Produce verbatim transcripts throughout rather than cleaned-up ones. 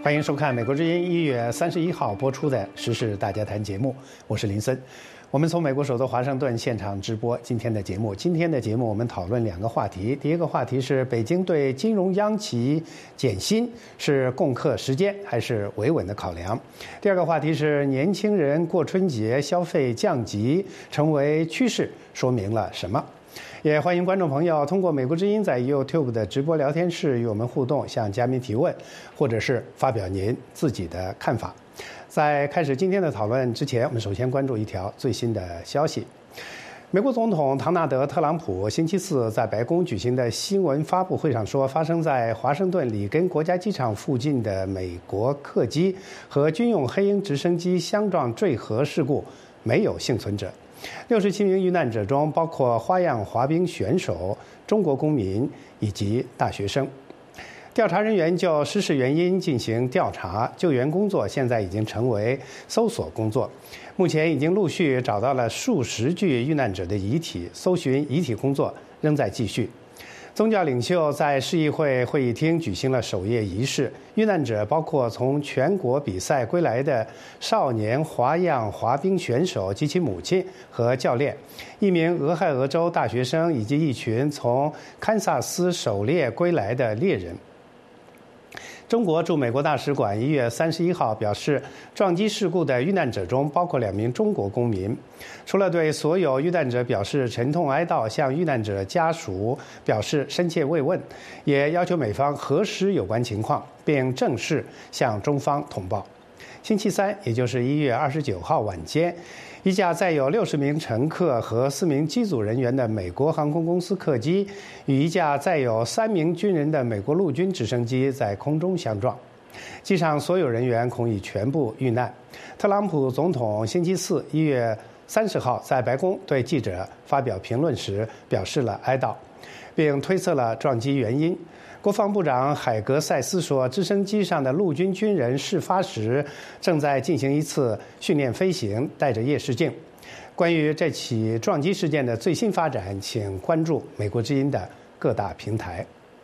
欢迎收看美国之音一月三十一号播出的时事大家谈节目，我是林森。我们从美国首都华盛顿现场直播今天的节目。今天的节目我们讨论两个话题，第一个话题是北京对金融央企减薪是共克时艰还是维稳的考量？第二个话题是年轻人过春节消费降级成为趋势，说明了什么？也欢迎观众朋友通过美国之音在 YouTube 的直播聊天室与我们互动，向嘉宾提问，或者是发表您自己的看法。在开始今天的讨论之前，我们首先关注一条最新的消息。美国总统唐纳德·特朗普星期四在白宫举行的新闻发布会上说，发生在华盛顿里根国家机场附近的美国客机和军用黑鹰直升机相撞坠河事故没有幸存者。六十七名遇难者中包括花样滑冰选手、中国公民以及大学生。调查人员就失事原因进行调查，救援工作现在已经成为搜索工作。目前已经陆续找到了数十具遇难者的遗体，搜寻遗体工作仍在继续。宗教领袖在市议会会议厅举行了守夜仪式，遇难者包括从全国比赛归来的少年花样滑冰选手及其母亲和教练，一名俄亥俄州大学生以及一群从堪萨斯狩猎归来的猎人。中国驻美国大使馆一月三十一号表示，撞击事故的遇难者中包括两名中国公民。除了对所有遇难者表示沉痛哀悼，向遇难者家属表示深切慰问，也要求美方核实有关情况，并正式向中方通报。星期三，也就是一月二十九号晚间，一架载有六十名乘客和四名机组人员的美国航空公司客机与一架载有三名军人的美国陆军直升机在空中相撞，机上所有人员恐已全部遇难。特朗普总统星期四一月三十号在白宫对记者发表评论时表示了哀悼，并推测了撞击原因。国防部长海格塞斯说，直升机上的陆军军人事发时正在进行一次训练飞行，戴着夜视镜。关于这起撞击事件的最新发展，请关注美国之音的各大平台。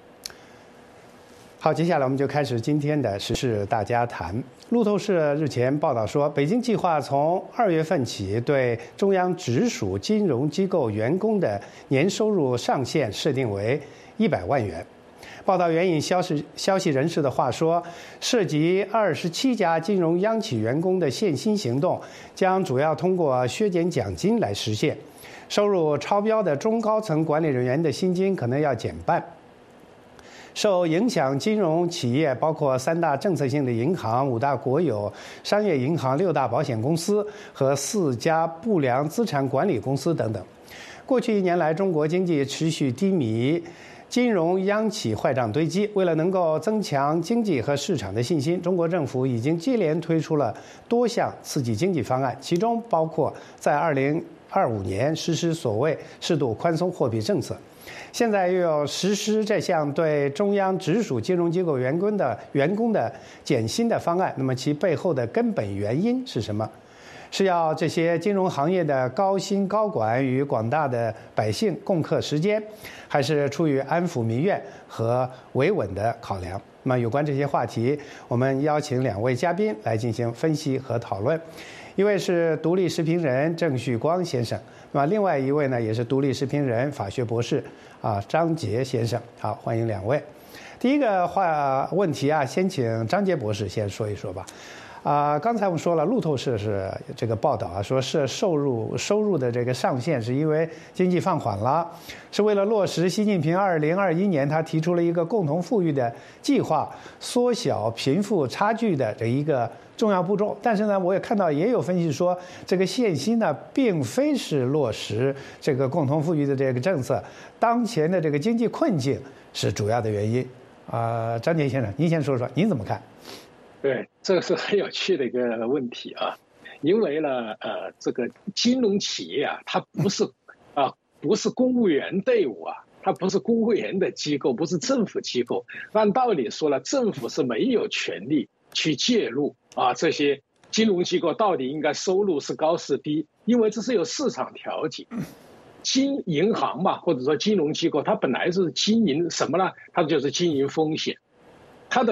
好，接下来我们就开始今天的时事大家谈。路透社日前报道说，北京计划从二月份起对中央直属金融机构员工的年收入上限设定为一百万元。报道援引消息消息人士的话说，涉及二十七家金融央企员工的限薪行动将主要通过削减奖金来实现，收入超标的中高层管理人员的薪金可能要减半。受影响金融企业包括三大政策性的银行、五大国有商业银行、六大保险公司和四家不良资产管理公司等等。过去一年来，中国经济持续低迷，金融央企坏账堆积。为了能够增强经济和市场的信心，中国政府已经接连推出了多项刺激经济方案，其中包括在二零二五年实施所谓适度宽松货币政策。现在又要实施这项对中央直属金融机构员工的员工的减薪的方案，那么其背后的根本原因是什么？是要这些金融行业的高薪高管与广大的百姓共克时艰，还是出于安抚民怨和维稳的考量？那么有关这些话题，我们邀请两位嘉宾来进行分析和讨论。一位是独立时评人郑旭光先生，那么另外一位呢也是独立时评人、法学博士啊张杰先生。好，欢迎两位。第一个话问题啊，先请张杰博士先说一说吧。啊、呃，刚才我们说了，路透社是这个报道啊，说是收入收入的这个上限是因为经济放缓了，是为了落实习近平二零二一年他提出了一个共同富裕的计划，缩小贫富差距的这一个重要步骤。但是呢，我也看到也有分析说，这个限薪呢，并非是落实这个共同富裕的这个政策，当前的这个经济困境是主要的原因。啊、呃，张杰先生，您先说说，您怎么看？ 对，这个是很有趣的一个问题啊，因为呢，呃，这个金融企业啊，它不是啊，不是公务员队伍啊，它不是公务员的机构，不是政府机构。按道理说呢，政府是没有权利去介入啊，这些金融机构到底应该收入是高是低，因为这是有市场调节。金银行嘛，或者说金融机构，它本来是经营什么呢？它就是经营风险，它的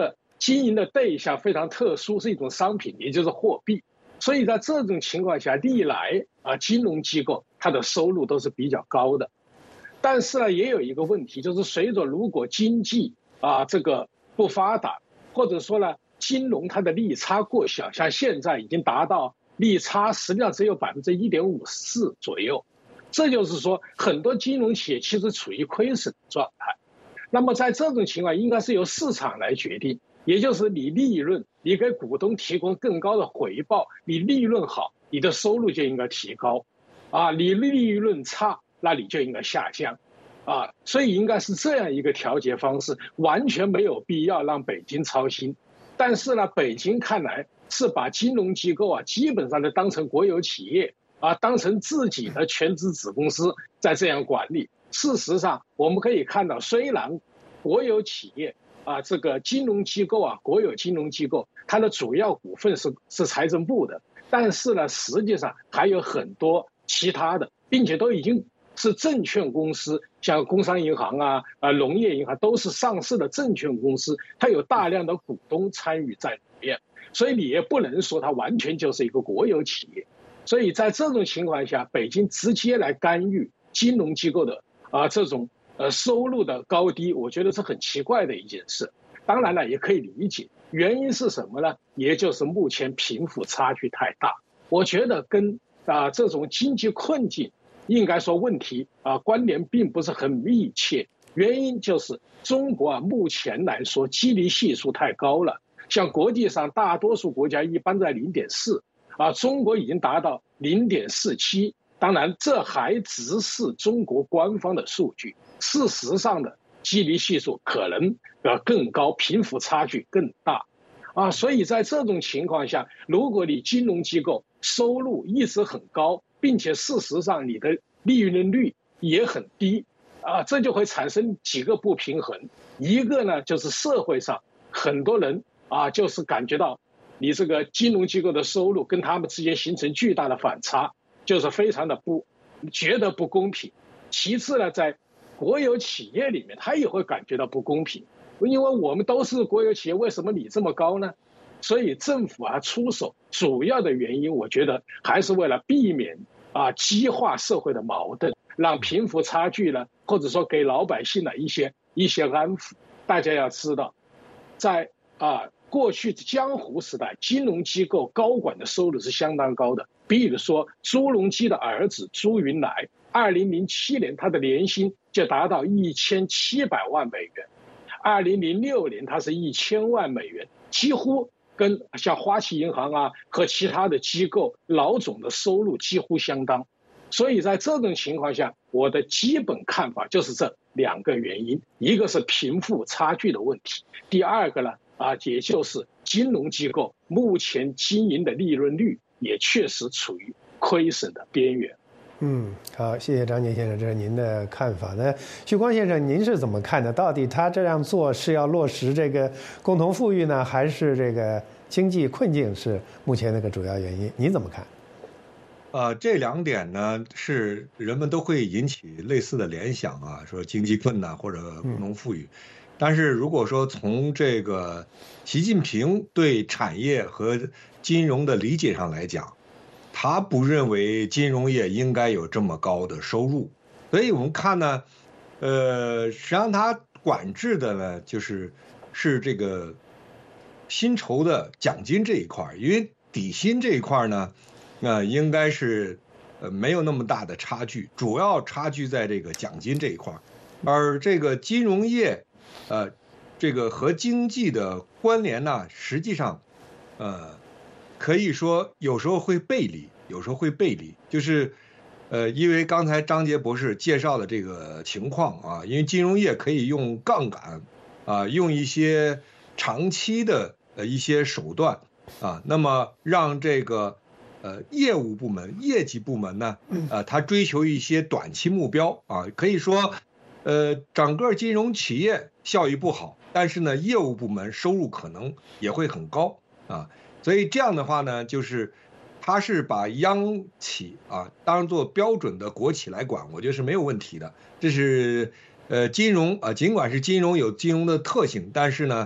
经营的对象非常特殊，是一种商品，也就是货币。所以在这种情况下，历来啊金融机构它的收入都是比较高的。但是呢，也有一个问题，就是随着如果经济啊这个不发达，或者说呢金融它的利差过小，像现在已经达到利差实际上只有百分之一点五四左右，这就是说很多金融企业其实处于亏损状态。那么在这种情况，应该是由市场来决定，也就是你利润，你给股东提供更高的回报，你利润好，你的收入就应该提高，啊，你利润差，那你就应该下降，啊，所以应该是这样一个调节方式，完全没有必要让北京操心。但是呢，北京看来是把金融机构啊，基本上都当成国有企业啊，当成自己的全资子公司在这样管理。事实上，我们可以看到，虽然国有企业啊，这个金融机构啊，国有金融机构，它的主要股份是是财政部的，但是呢，实际上还有很多其他的，并且都已经是证券公司，像工商银行啊、啊农业银行都是上市的证券公司，它有大量的股东参与在里面，所以你也不能说它完全就是一个国有企业。所以在这种情况下，北京直接来干预金融机构的啊这种呃收入的高低，我觉得是很奇怪的一件事。当然了，也可以理解，原因是什么呢？也就是目前贫富差距太大。我觉得跟啊这种经济困境应该说问题啊关联并不是很密切。原因就是中国啊目前来说基尼系数太高了，像国际上大多数国家一般在零点四。啊，中国已经达到零点四七，当然这还只是中国官方的数据，事实上的基尼系数可能呃更高，贫富差距更大，啊，所以在这种情况下，如果你金融机构收入一直很高，并且事实上你的利润率也很低，啊，这就会产生几个不平衡，一个呢就是社会上很多人啊就是感觉到。你这个金融机构的收入跟他们之间形成巨大的反差，就是非常的不觉得不公平。其次呢，在国有企业里面，他也会感觉到不公平，因为我们都是国有企业，为什么你这么高呢？所以政府啊出手，主要的原因，我觉得还是为了避免啊激化社会的矛盾，让贫富差距呢，或者说给老百姓的一些一些安抚。大家要知道，在啊。过去江湖时代，金融机构高管的收入是相当高的。比如说，朱镕基的儿子朱云来，二零零七年他的年薪就达到一千七百万美元，二零零六年他是一千万美元，几乎跟像花旗银行啊和其他的机构老总的收入几乎相当。所以在这种情况下，我的基本看法就是这两个原因，一个是贫富差距的问题，第二个呢。啊，也就是金融机构目前经营的利润率也确实处于亏损的边缘。 嗯，好，谢谢张杰先生，这是您的看法。那徐光先生，您是怎么看的？到底他这样做是要落实这个共同富裕呢，还是这个经济困境是目前那个主要原因？您怎么看？ 呃，这两点呢，是人们都会引起类似的联想啊，说经济困难或者共同富裕。嗯，但是如果说从这个习近平对产业和金融的理解上来讲，他不认为金融业应该有这么高的收入，所以我们看呢，呃，实际上他管制的呢，就是是这个薪酬的奖金这一块，因为底薪这一块呢，呃，应该是呃没有那么大的差距，主要差距在这个奖金这一块，而这个金融业。呃，这个和经济的关联呢，实际上，呃，可以说有时候会背离，有时候会背离。就是，呃，因为刚才张杰博士介绍的这个情况啊，因为金融业可以用杠杆，啊，用一些长期的呃一些手段啊，那么让这个呃业务部门、业绩部门呢，呃，他追求一些短期目标啊，可以说。呃，整个金融企业效益不好，但是呢，业务部门收入可能也会很高啊，所以这样的话呢，就是它是把央企啊当做标准的国企来管，我觉得是没有问题的。这是呃金融啊，尽管是金融有金融的特性，但是呢，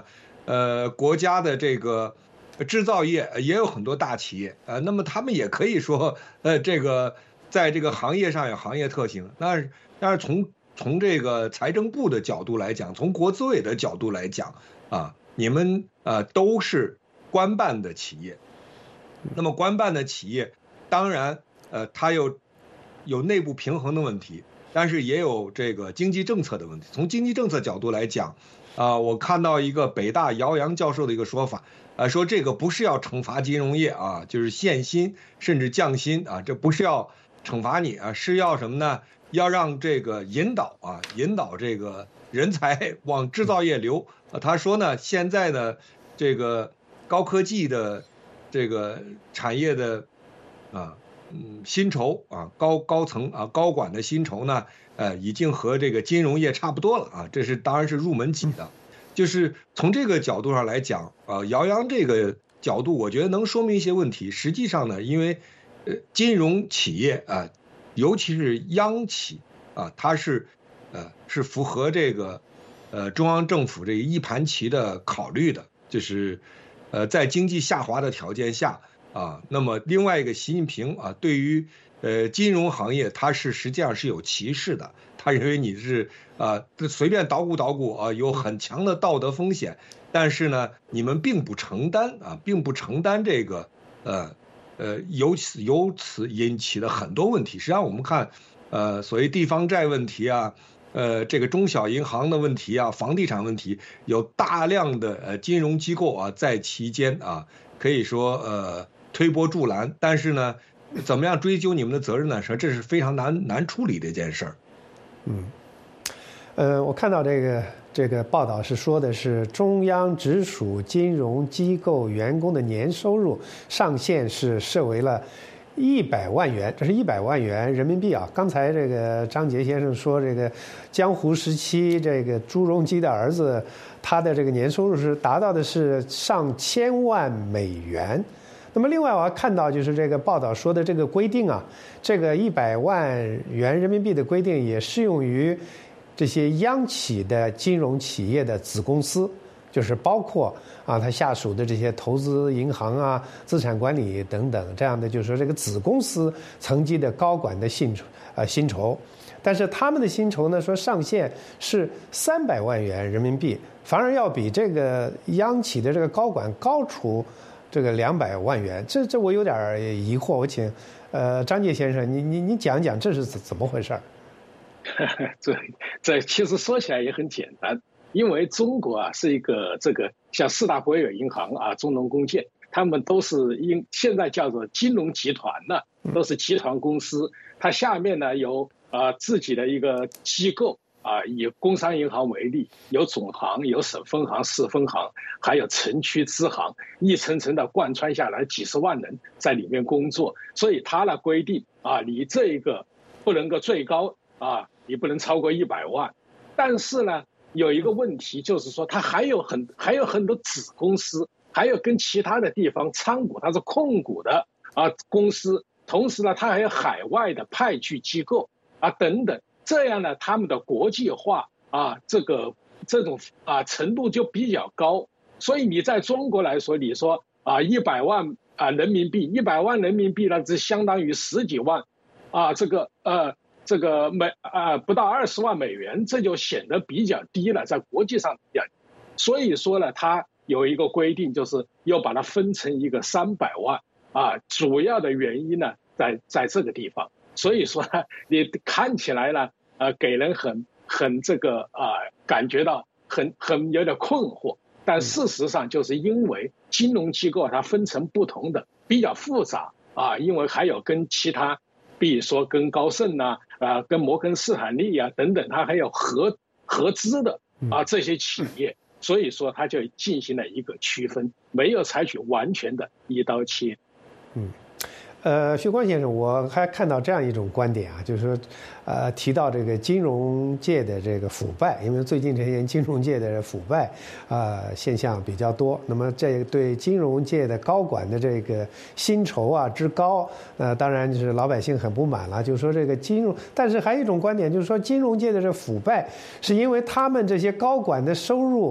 呃，国家的这个制造业也有很多大企业啊、呃，那么他们也可以说，呃，这个在这个行业上有行业特性。那但是从从这个财政部的角度来讲，从国资委的角度来讲啊，你们呃都是官办的企业，那么官办的企业当然呃它有有内部平衡的问题，但是也有这个经济政策的问题。从经济政策角度来讲，啊、呃，我看到一个北大姚洋教授的一个说法，啊、呃，说这个不是要惩罚金融业啊，就是限薪甚至降薪啊，这不是要惩罚你啊，是要什么呢？要让这个引导啊，引导这个人才往制造业流。啊，他说呢，现在呢，这个高科技的这个产业的啊，嗯，薪酬啊，高高层啊，高管的薪酬呢，呃，已经和这个金融业差不多了啊，这是当然是入门级的。就是从这个角度上来讲，啊，姚洋这个角度，我觉得能说明一些问题。实际上呢，因为呃，金融企业啊。尤其是央企啊，它是，呃，是符合这个，呃，中央政府这个一盘棋的考虑的，就是，呃，在经济下滑的条件下啊，那么另外一个习近平啊，对于呃金融行业，他是实际上是有歧视的，他认为你是啊随便捣鼓捣鼓啊，有很强的道德风险，但是呢，你们并不承担啊，并不承担这个呃。呃，由此由此引起的很多问题，实际上我们看，呃，所谓地方债问题啊，呃，这个中小银行的问题啊，房地产问题，有大量的呃金融机构啊在其间啊，可以说呃推波助澜，但是呢，怎么样追究你们的责任呢？说这是非常难难处理的一件事儿。 嗯，呃，我看到这个。这个报道是说的是中央直属金融机构员工的年收入上限是设为了一百万元，这是一百万元人民币啊。刚才这个张杰先生说，这个江湖时期这个朱镕基的儿子，他的这个年收入是达到的是上千万美元。那么另外我还看到就是这个报道说的这个规定啊，这个一百万元人民币的规定也适用于这些央企的金融企业的子公司，就是包括啊它下属的这些投资银行啊、资产管理等等这样的，就是说这个子公司层级的高管的薪酬呃薪酬，但是他们的薪酬呢说上限是三百万元人民币，反而要比这个央企的这个高管高出这个两百万元，这这我有点疑惑，我请呃张介先生，你你你讲讲这是怎怎么回事？ 这这其实说起来也很简单，因为中国啊是一个这个像四大国有银行啊、中农工建，他们都是因现在叫做金融集团呢，都是集团公司，它下面呢有啊、呃、自己的一个机构啊，以工商银行为例，有总行、有省分行、市分行，还有城区支行，一层层的贯穿下来，几十万人在里面工作，所以它呢规定啊，你这个不能够最高啊。你不能超过一百万，但是呢，有一个问题就是说，它还有很还有很多子公司，还有跟其他的地方参股，它是控股的啊公司，同时呢，它还有海外的派驻机构啊等等，这样呢，他们的国际化啊这个这种啊程度就比较高，所以你在中国来说，你说啊一百万啊人民币，一百万人民币呢，只相当于十几万啊这个呃。这个美啊、呃、不到二十万美元，这就显得比较低了，在国际上比较，所以说呢，它有一个规定，就是要把它分成一个三百万啊，主要的原因呢，在在这个地方，所以说呢，你看起来呢，呃，给人很很这个啊、呃，感觉到很很有点困惑，但事实上就是因为金融机构它分成不同的，比较复杂啊，因为还有跟其他。比如说跟高盛呐、啊，啊，跟摩根士丹利啊等等，它还有合合资的啊这些企业，所以说它就进行了一个区分，没有采取完全的一刀切。 嗯。呃，徐光先生，我还看到这样一种观点啊，就是说，呃，提到这个金融界的这个腐败，因为最近这些年金融界的腐败啊、呃、现象比较多，那么这对金融界的高管的这个薪酬啊之高，呃，当然就是老百姓很不满了，就是说这个金融，但是还有一种观点就是说，金融界的这腐败是因为他们这些高管的收入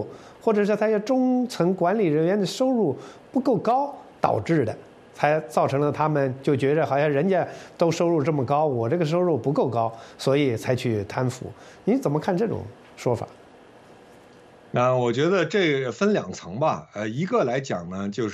或者是他些中层管理人员的收入不够高导致的，才造成了他们就觉得好像人家都收入这么高，我这个收入不够高，所以才去贪腐。你怎么看这种说法？ 那我觉得这分两层吧，呃，一个来讲呢，就是，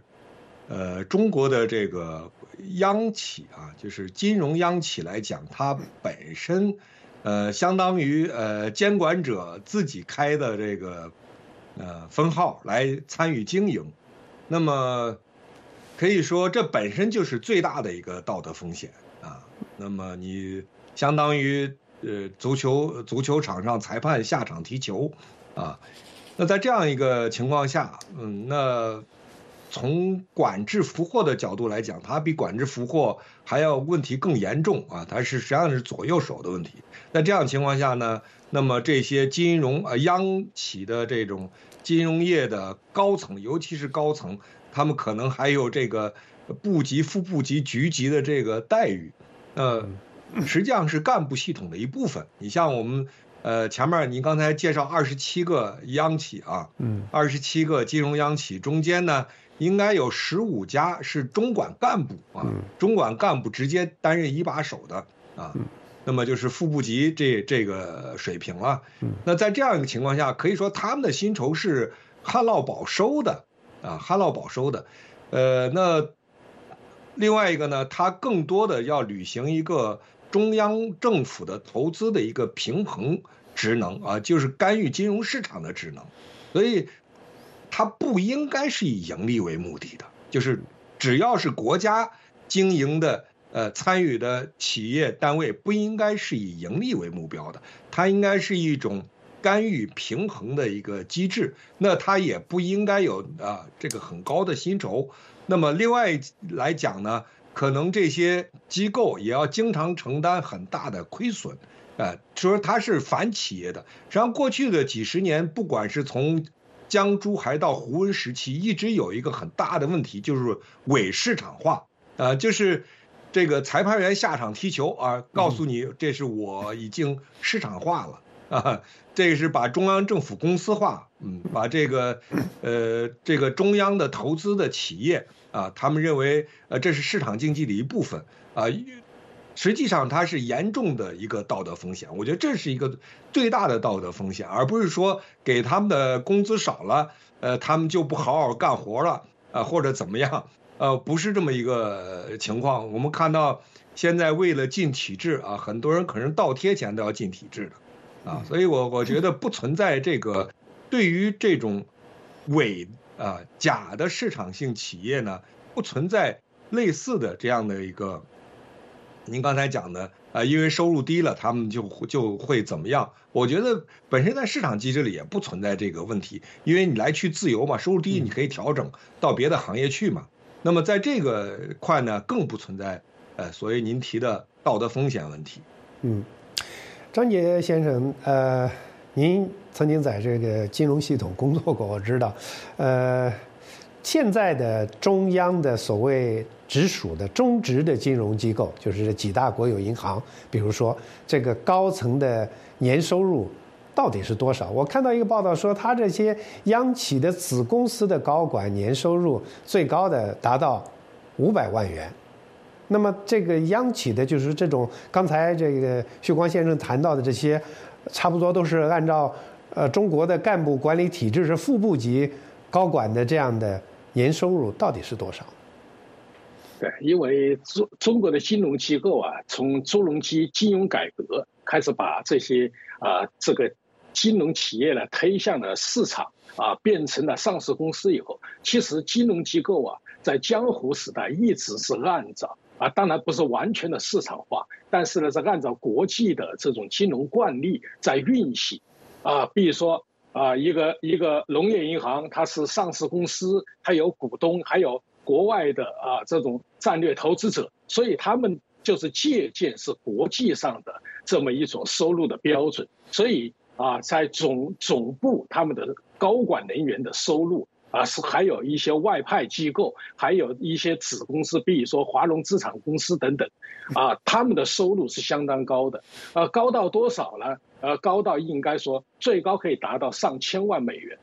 呃，中国的这个央企啊，就是金融央企来讲，它本身，呃，相当于呃监管者自己开的这个呃分号来参与经营，那么可以说这本身就是最大的一个道德风险啊。那么你相当于呃足球足球场上裁判下场踢球。啊，那在这样一个情况下，嗯，那从管制俘获的角度来讲，它比管制俘获还要问题更严重啊，它是实际上是左右手的问题。在这样情况下呢，那么这些金融呃央企的这种金融业的高层，尤其是高层，他们可能还有这个部级、副部级、局级的这个待遇，呃，实际上是干部系统的一部分。你像我们。呃，前面您刚才介绍二十七个央企啊，嗯，二十七个金融央企中间呢，应该有十五家是中管干部啊，嗯、中管干部直接担任一把手的啊，嗯、那么就是副部级这这个水平了。嗯、那在这样一个情况下，可以说他们的薪酬是旱涝保收的啊，旱涝保收的。呃，那另外一个呢，他更多的要履行一个。中央政府的投资的一个平衡职能啊，就是干预金融市场的职能，所以它不应该是以盈利为目的的，就是只要是国家经营的呃参与的企业单位，不应该是以盈利为目标的，它应该是一种干预平衡的一个机制，那它也不应该有啊这个很高的薪酬。那么另外来讲呢？可能这些机构也要经常承担很大的亏损，呃，说它是反企业的。实际上，过去的几十年，不管是从江珠还到胡温时期，一直有一个很大的问题，就是伪市场化，呃，就是这个裁判员下场踢球啊，告诉你这是我已经市场化了啊，这个是把中央政府公司化，嗯，把这个呃这个中央的投资的企业。啊，他们认为，呃，这是市场经济的一部分啊，实际上它是严重的一个道德风险。我觉得这是一个最大的道德风险，而不是说给他们的工资少了，呃，他们就不好好干活了啊，或者怎么样，呃，不是这么一个情况。我们看到现在为了进体制啊，很多人可能倒贴钱都要进体制的，啊，所以我我觉得不存在这个对于这种伪。啊，假的市场性企业呢，不存在类似的这样的一个，您刚才讲的啊，因为收入低了，他们就就会怎么样？我觉得本身在市场机制里也不存在这个问题，因为你来去自由嘛，收入低你可以调整到别的行业去嘛。那么在这个块呢，更不存在呃，所谓您提的道德风险问题。 嗯，张杰先生，呃。您曾经在这个金融系统工作过，我知道，呃，现在的中央的所谓直属的中直的金融机构，就是这几大国有银行，比如说这个高层的年收入到底是多少？我看到一个报道说，他这些央企的子公司的高管年收入最高的达到五百万元。那么这个央企的，就是这种刚才这个旭光先生谈到的这些。差不多都是按照呃中国的干部管理体制是副部级高管的这样的年收入到底是多少？ 对，因为中中国的金融机构啊，从朱镕基金融改革开始，把这些啊、呃、这个金融企业呢推向了市场啊，变成了上市公司以后，其实金融机构啊在江湖时代一直是按照。啊，当然不是完全的市场化，但是呢，是按照国际的这种金融惯例在运行。啊，比如说啊，一个一个农业银行，它是上市公司，还有股东，还有国外的啊这种战略投资者，所以他们就是借鉴是国际上的这么一种收入的标准。所以啊，在总总部他们的高管人员的收入。啊，是还有一些外派机构，还有一些子公司，比如说华融资产公司等等，啊，他们的收入是相当高的，呃，高到多少呢？呃，高到应该说最高可以达到上千万美元，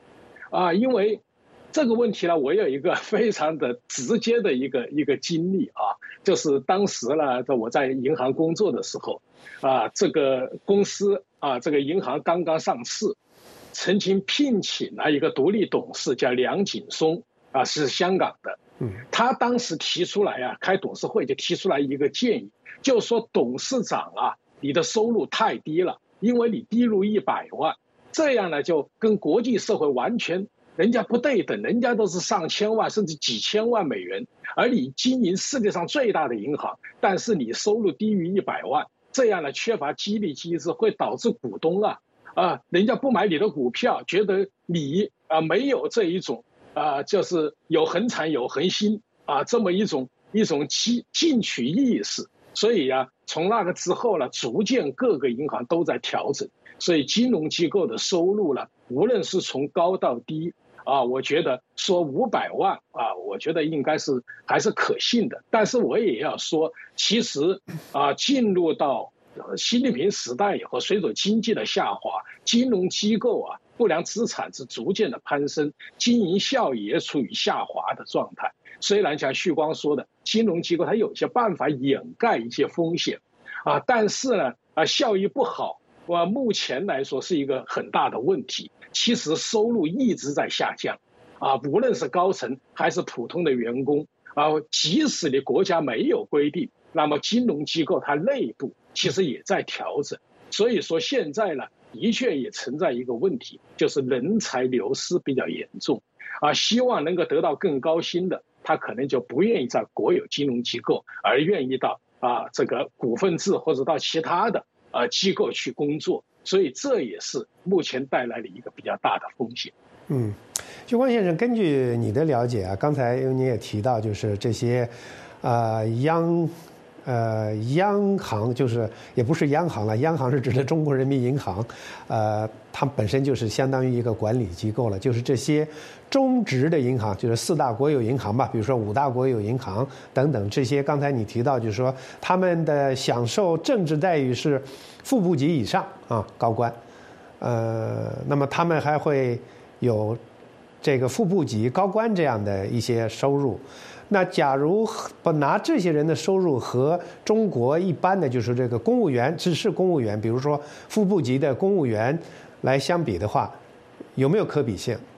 啊，因为这个问题呢，我有一个非常的直接的一个一个经历啊，就是当时呢，我在银行工作的时候，啊，这个公司啊，这个银行刚刚上市，曾经聘请了一个独立董事叫梁景松啊，是香港的。他当时提出来啊，开董事会就提出来一个建议，就是说董事长啊，你的收入太低了，因为你低入一百万，这样呢就跟国际社会完全人家不对等，人家都是上千万甚至几千万美元，而你经营世界上最大的银行，但是你收入低于一百万，这样呢缺乏激励机制，会导致股东啊啊，人家不买你的股票，觉得你啊没有这一种。啊，就是有恒产有恒心啊，这么一种一种进进取意识，所以啊，从那个之后呢，逐渐各个银行都在调整，所以金融机构的收入呢，无论是从高到低啊，我觉得说五百万啊，我觉得应该是还是可信的。但是我也要说，其实啊，进入到习近平时代以后，随着经济的下滑，金融机构啊。不良资产是逐渐的攀升，经营效益也处于下滑的状态。虽然像旭光说的，金融机构它有些办法掩盖一些风险，啊，但是呢，啊，效益不好，啊，目前来说是一个很大的问题。其实收入一直在下降，啊，无论是高层还是普通的员工，啊，即使你国家没有规定，那么金融机构它内部其实也在调整。所以说现在呢。的确也存在一个问题，就是人才流失比较严重，啊，希望能够得到更高薪的，他可能就不愿意在国有金融机构，而愿意到啊这个股份制或者到其他的啊机构去工作，所以这也是目前带来的一个比较大的风险。 嗯，旭光先生，根据你的了解啊，刚才你也提到，就是这些啊、呃、央。呃，央行就是也不是央行了，央行是指的中国人民银行，呃，它本身就是相当于一个管理机构了，就是这些中植的银行，就是四大国有银行吧，比如说五大国有银行等等这些，刚才你提到，就是说他们的享受政治待遇是副部级以上啊，高官，呃，那么他们还会有这个副部级高官这样的一些收入。那假如不拿这些人的收入和中国一般的就是这个公务员，只是公务员，比如说副部级的公务员来相比的话，有没有可比性？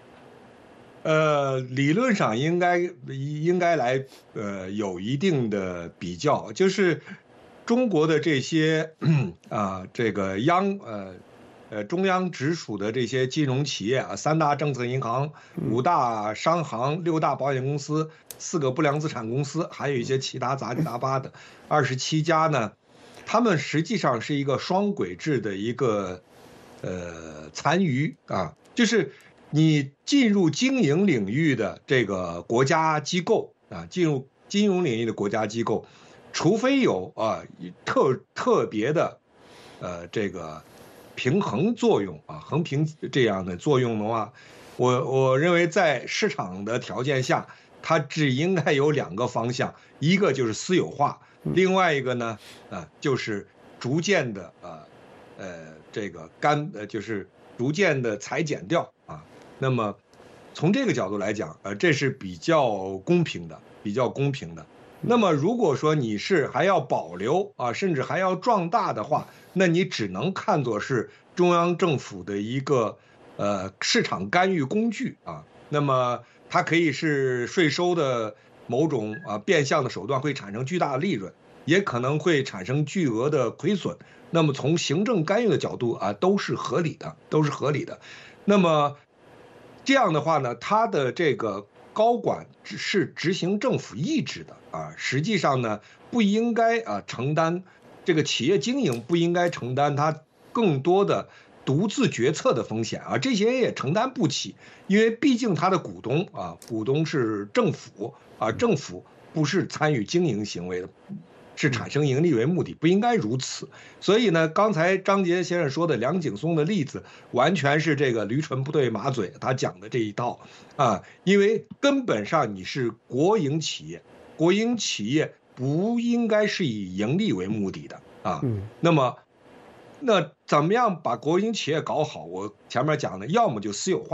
呃，理论上应该应该来呃有一定的比较，就是中国的这些啊、呃、这个央呃。呃，中央直属的这些金融企业啊，三大政策银行、五大商行、六大保险公司、四个不良资产公司，还有一些其他杂七杂八的二十七家呢，他们实际上是一个双轨制的一个呃残余啊，就是你进入经营领域的这个国家机构啊，进入金融领域的国家机构，除非有啊特特别的呃这个。平衡作用啊，横平这样的作用的话，我我认为在市场的条件下，它只应该有两个方向，一个就是私有化，另外一个呢，啊，就是逐渐的呃呃这个干呃就是逐渐的裁减掉啊。那么从这个角度来讲，呃，这是比较公平的，比较公平的。那么如果说你是还要保留啊，甚至还要壮大的话，那你只能看作是中央政府的一个呃市场干预工具啊。那么它可以是税收的某种啊变相的手段，会产生巨大的利润，也可能会产生巨额的亏损。那么从行政干预的角度啊，都是合理的，都是合理的。那么这样的话呢，它的这个高管是执行政府意志的啊，实际上呢不应该啊承担这个企业经营不应该承担它更多的独自决策的风险啊，这些也承担不起，因为毕竟他的股东啊，股东是政府啊，政府不是参与经营行为的，是产生盈利为目的，不应该如此。所以呢，刚才张杰先生说的梁景松的例子，完全是这个驴唇不对马嘴，他讲的这一套啊，因为根本上你是国营企业，国营企业不应该是以盈利为目的的啊。那么，那怎么样把国营企业搞好？我前面讲的，要么就私有化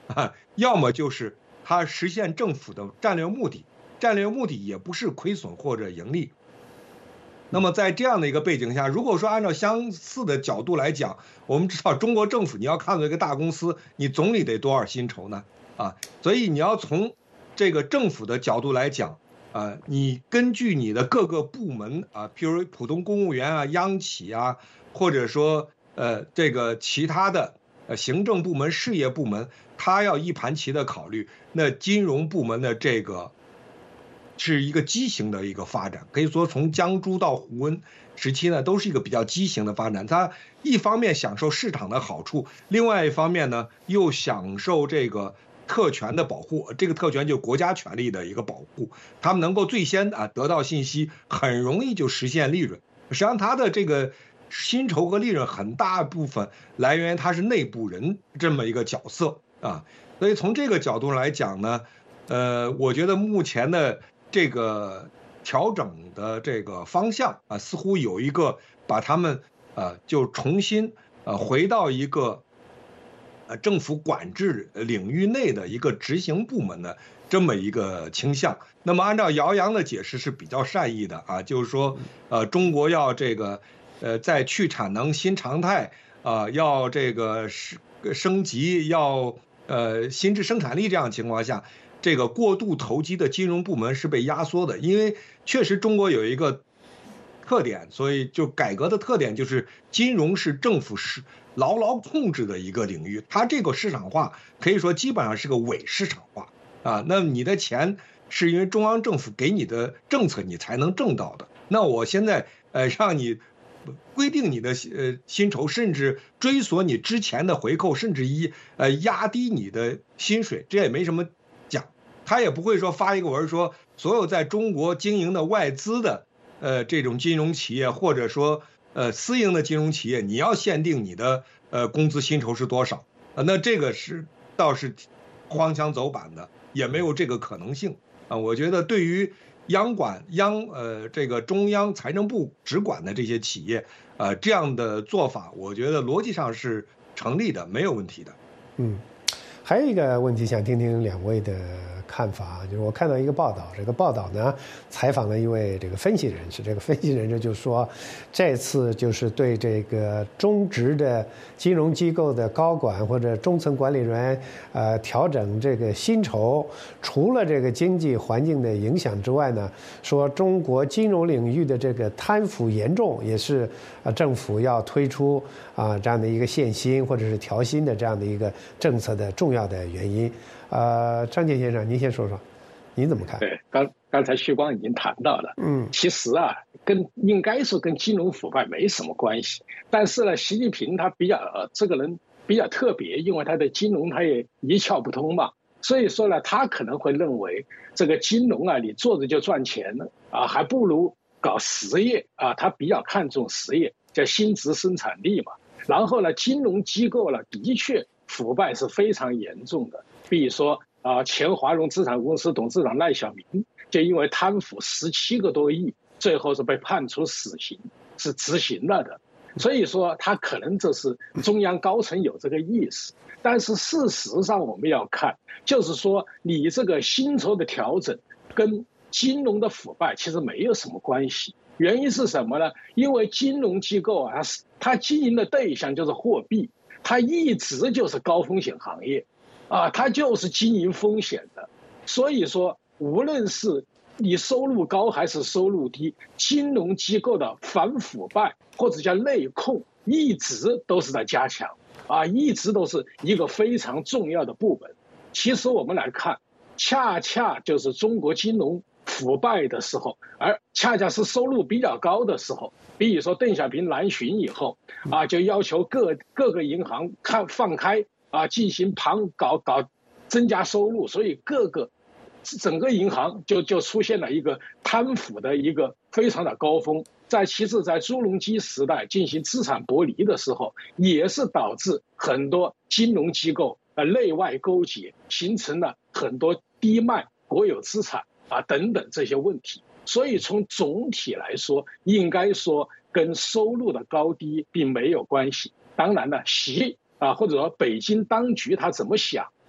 啊，要么就是它实现政府的战略目的，战略目的也不是亏损或者盈利。那么在这样的一个背景下，如果说按照相似的角度来讲，我们知道中国政府你要看作一个大公司，你总理得多少薪酬呢？啊，所以你要从这个政府的角度来讲，啊，你根据你的各个部门啊，譬如普通公务员啊、央企啊，或者说呃这个其他的呃行政部门、事业部门，他要一盘棋的考虑。那金融部门的这个是一个畸形的一个发展，可以说从江朱到胡温时期呢，都是一个比较畸形的发展。它一方面享受市场的好处，另外一方面呢又享受这个特权的保护。这个特权就是国家权力的一个保护，他们能够最先啊得到信息，很容易就实现利润。实际上，它的这个薪酬和利润很大部分来源于它是内部人这么一个角色啊。所以从这个角度来讲呢，呃，我觉得目前的这个调整的这个方向啊，似乎有一个把他们啊就重新呃回到一个呃政府管制领域内的一个执行部门的这么一个倾向。那么按照姚洋的解释是比较善意的啊，就是说呃中国要这个呃在去产能新常态啊、呃、要这个升级要呃新质生产力这样的情况下，这个过度投机的金融部门是被压缩的。因为确实中国有一个特点，所以就改革的特点就是金融是政府是牢牢控制的一个领域，它这个市场化可以说基本上是个伪市场化啊。那你的钱是因为中央政府给你的政策你才能挣到的，那我现在呃让你规定你的呃薪酬，甚至追索你之前的回扣，甚至一呃压低你的薪水，这也没什么讲。他也不会说发一个文说所有在中国经营的外资的呃这种金融企业，或者说呃私营的金融企业，你要限定你的呃工资薪酬是多少啊？那这个是倒是荒腔走板的，也没有这个可能性啊。我觉得对于央管央呃这个中央财政部直管的这些企业，呃这样的做法，我觉得逻辑上是成立的，没有问题的。 嗯，还有一个问题想听听两位的看法，就是我看到一个报道，这个报道呢采访了一位这个分析人士，这个分析人士就说，这次就是对这个中职的金融机构的高管或者中层管理人员，呃，调整这个薪酬，除了这个经济环境的影响之外呢，说中国金融领域的这个贪腐严重，也是啊政府要推出啊这样的一个限薪或者是调薪的这样的一个政策的重要的原因。呃，张健先生，您先说说，您怎么看？ 对，刚刚才旭光已经谈到了， 嗯， 其实啊，跟应该说跟金融腐败没什么关系，但是呢，习近平他比较、呃、这个人比较特别，因为他的金融他也一窍不通嘛，所以说呢，他可能会认为这个金融啊，你做着就赚钱了啊，还不如搞实业啊，他比较看重实业，叫新质生产力嘛。然后呢，金融机构呢，的确腐败是非常严重的。比如说啊，前华融资产公司董事长赖小民就因为贪腐十七个多亿，最后是被判处死刑，是执行了的。所以说他可能这是中央高层有这个意思，但是事实上我们要看，就是说你这个薪酬的调整跟金融的腐败其实没有什么关系。原因是什么呢？因为金融机构啊，它经营的对象就是货币，它一直就是高风险行业。啊，它就是经营风险的，所以说，无论是你收入高还是收入低，金融机构的反腐败或者叫内控，一直都是在加强，啊，一直都是一个非常重要的部门。其实我们来看，恰恰就是中国金融腐败的时候，而恰恰是收入比较高的时候。比如说邓小平南巡以后，啊，就要求各各个银行看放开。啊，进行庞搞搞增加收入，所以各个整个银行就就出现了一个贪腐的一个非常的高峰。在其次，在朱镕基时代进行资产剥离的时候，也是导致很多金融机构呃内外勾结，形成了很多低卖国有资产啊等等这些问题。所以从总体来说，应该说跟收入的高低并没有关系。当然了，习啊，或者说北京当局他怎么想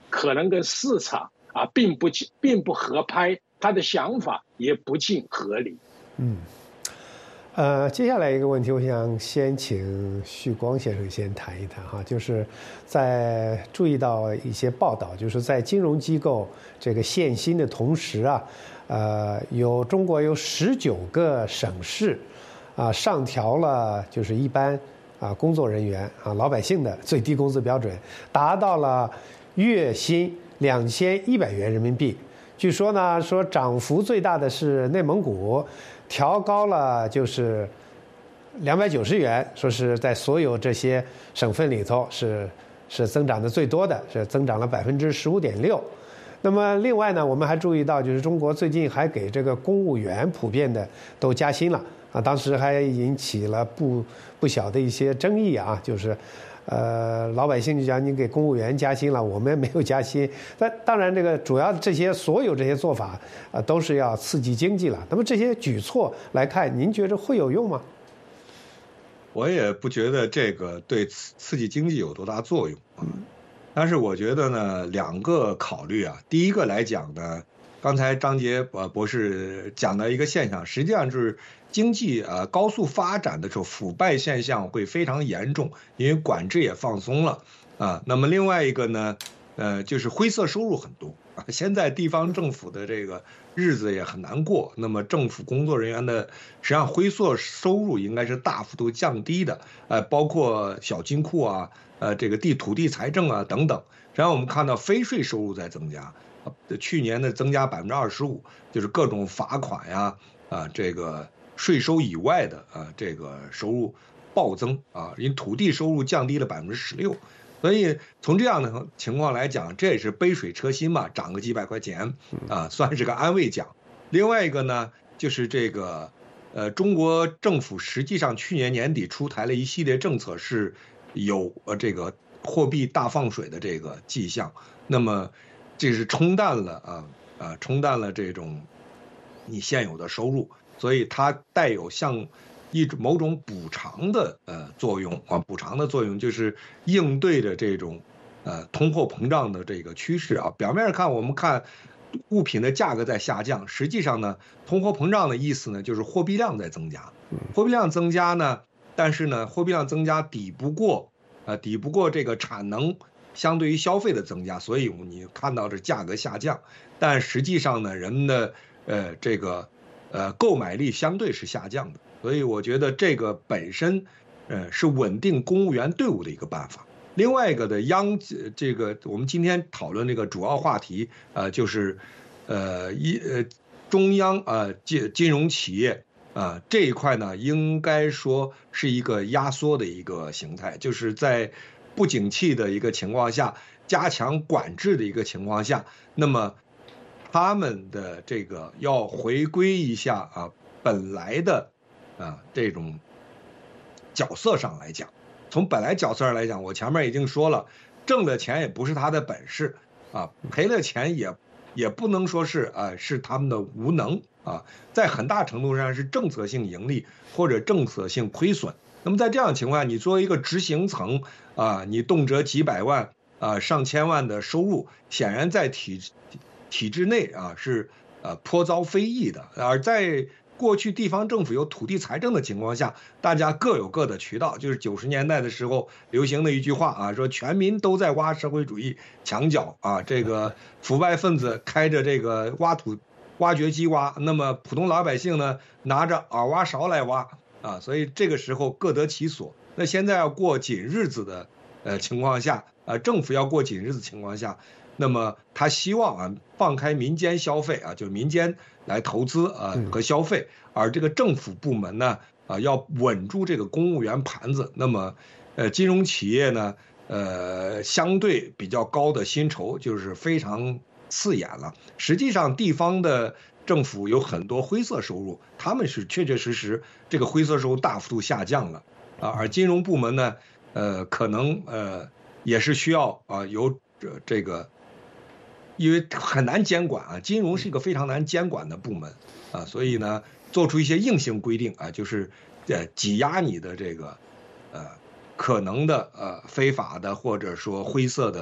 可能跟市场啊并不并不合拍，他的想法也不尽合理。 嗯。呃，接下来一个问题，我想先请旭光先生先谈一谈哈，就是在注意到一些报道，就是在金融机构这个限薪的同时啊，呃，有中国有十九个省市啊上调了，就是一般啊工作人员啊老百姓的最低工资标准，达到了月薪两千一百元人民币。据说呢，说涨幅最大的是内蒙古。调高了就是两百九十元，说是在所有这些省份里头是是增长的最多的，是增长了百分之十五点六。那么另外呢，我们还注意到，就是中国最近还给这个公务员普遍的都加薪了啊，当时还引起了不不小的一些争议啊，就是。呃，老百姓就讲你给公务员加薪了，我们没有加薪。但当然，这个主要这些所有这些做法啊、呃，都是要刺激经济了。那么这些举措来看，您觉得会有用吗？ 我也不觉得这个对刺刺激经济有多大作用啊。但是我觉得呢，两个考虑啊。第一个来讲呢，刚才张杰呃博士讲的一个现象，实际上就是经济呃高速发展的时候，腐败现象会非常严重，因为管制也放松了啊。那么另外一个呢，呃，就是灰色收入很多啊。现在地方政府的这个日子也很难过，那么政府工作人员的实际上灰色收入应该是大幅度降低的，呃，包括小金库啊，呃，这个地土地财政啊等等。然后我们看到非税收入在增加。去年的增加百分之二十五，就是各种罚款呀，啊，这个税收以外的啊，这个收入暴增啊，因土地收入降低了百分之十六，所以从这样的情况来讲，这也是杯水车薪嘛，涨个几百块钱啊，算是个安慰奖。另外一个呢，就是这个呃，中国政府实际上去年年底出台了一系列政策，是有呃这个货币大放水的这个迹象，那么。这是冲淡了啊啊，冲淡了这种你现有的收入，所以它带有像一种某种补偿的呃作用啊，补偿的作用就是应对着这种呃通货膨胀的这个趋势啊。表面上看，我们看物品的价格在下降，实际上呢，通货膨胀的意思呢就是货币量在增加，货币量增加呢，但是呢，货币量增加抵不过呃抵不过这个产能。相对于消费的增加，所以你看到这价格下降，但实际上呢，人们的呃这个呃购买力相对是下降的，所以我觉得这个本身呃是稳定公务员队伍的一个办法。另外一个的央这个我们今天讨论这个主要话题呃就是呃一呃中央呃金金融企业啊、呃、这一块呢，应该说是一个压缩的一个形态，就是在。不景气的一个情况下，加强管制的一个情况下，那么他们的这个要回归一下啊本来的啊这种角色上来讲，从本来角色上来讲，我前面已经说了，挣了钱也不是他的本事啊，赔了钱也也不能说是啊是他们的无能啊，在很大程度上是政策性盈利或者政策性亏损。那么在这样的情况下，你作为一个执行层啊，你动辄几百万啊、上千万的收入，显然在体体制内啊是呃颇遭非议的。而在过去地方政府有土地财政的情况下，大家各有各的渠道，就是九十年代的时候流行的一句话啊，说全民都在挖社会主义墙角啊，这个腐败分子开着这个挖土挖掘机挖，那么普通老百姓呢拿着饵挖勺来挖。啊，所以这个时候各得其所。那现在要过紧日子的呃情况下，呃，政府要过紧日子情况下，那么他希望啊放开民间消费啊，就是民间来投资啊和消费，而这个政府部门呢啊要稳住这个公务员盘子。那么，呃，金融企业呢，呃，相对比较高的薪酬就是非常刺眼了。实际上，地方的。政府有很多灰色收入，他们是确确实实这个灰色收入大幅度下降了啊，而金融部门呢，呃，可能呃也是需要啊由这个，因为很难监管啊，金融是一个非常难监管的部门啊，所以呢，做出一些硬性规定啊，就是呃挤压你的这个呃可能的呃非法的或者说灰色的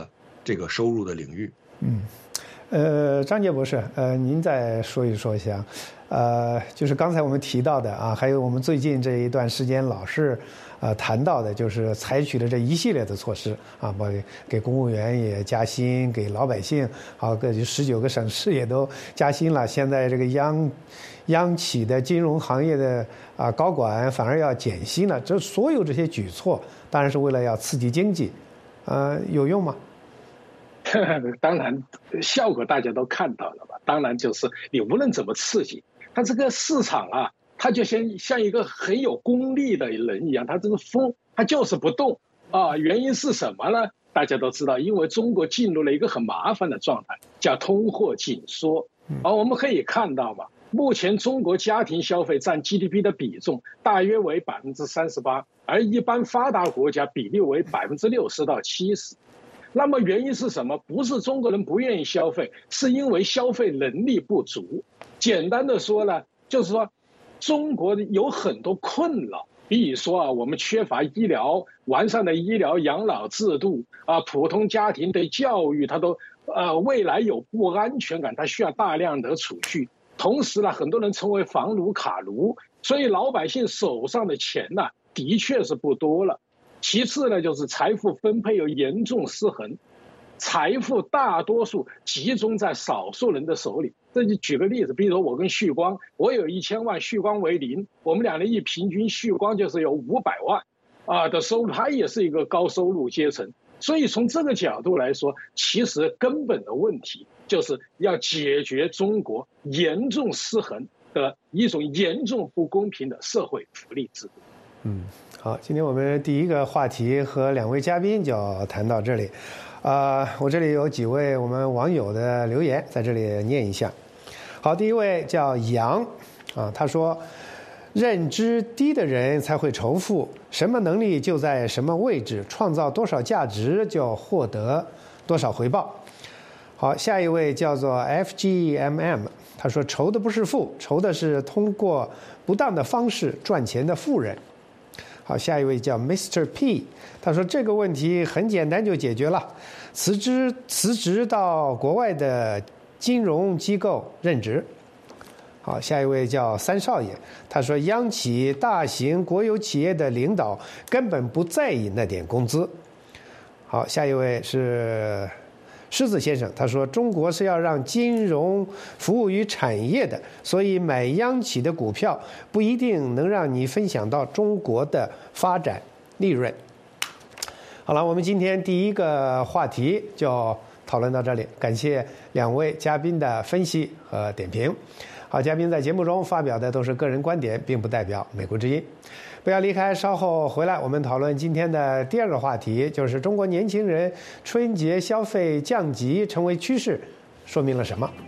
这个收入的领域。 嗯，呃，张杰博士，呃，您再说一说一下，呃，就是刚才我们提到的啊，还有我们最近这一段时间老是呃谈到的，就是采取的这一系列的措施啊，包括给公务员也加薪，给老百姓啊，个十九个省市也都加薪了。现在这个央央企的金融行业的啊高管反而要减薪了，这所有这些举措，当然是为了要刺激经济，呃，有用吗？ 当然，效果大家都看到了吧？当然就是你无论怎么刺激，它这个市场啊，它就像像一个很有功力的人一样，它这个风它就是不动啊。原因是什么呢？大家都知道，因为中国进入了一个很麻烦的状态，叫通货紧缩。而我们可以看到嘛，目前中国家庭消费占 G D P 的比重大约为百分之三十八，而一般发达国家比例为百分之六十到七十。那么原因是什么？不是中国人不愿意消费，是因为消费能力不足。简单的说呢，就是说中国有很多困扰，比如说啊，我们缺乏医疗完善的医疗养老制度啊，普通家庭对教育它都呃未来有不安全感，它需要大量的储蓄。同时呢，很多人成为房奴卡奴，所以老百姓手上的钱呢，的确是不多了。其次呢，就是财富分配有严重失衡，财富大多数集中在少数人的手里。这就举个例子，比如说我跟旭光，我有一千万，旭光为零，我们两人一平均，旭光就是有五百万啊的收入，他也是一个高收入阶层。所以从这个角度来说，其实根本的问题就是要解决中国严重失衡的一种严重不公平的社会福利制度。 嗯，好，今天我们第一个话题和两位嘉宾就谈到这里，啊、呃，我这里有几位我们网友的留言，在这里念一下。好，第一位叫杨，啊，他说，认知低的人才会仇富，什么能力就在什么位置，创造多少价值就获得多少回报。好，下一位叫做 F G M M， 他说，仇的不是富，仇的是通过不当的方式赚钱的富人。好，下一位叫 Mister P， 他说这个问题很简单就解决了，辞职辞职到国外的金融机构任职。好，下一位叫三少爷，他说央企大型国有企业的领导根本不在意那点工资。好，下一位是狮子先生，他说中国是要让金融服务于产业的，所以买央企的股票不一定能让你分享到中国的发展利润。好了，我们今天第一个话题就讨论到这里，感谢两位嘉宾的分析和点评。好，嘉宾在节目中发表的都是个人观点，并不代表美国之音。不要离开，稍后回来我们讨论今天的第二个话题，就是中国年轻人春节消费降级成为趋势，说明了什么？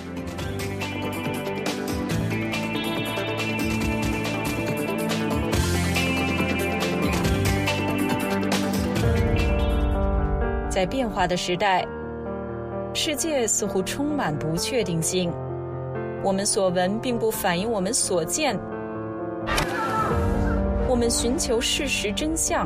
在变化的时代，世界似乎充满不确定性。我们所闻并不反映我们所见。我们寻求事实真相，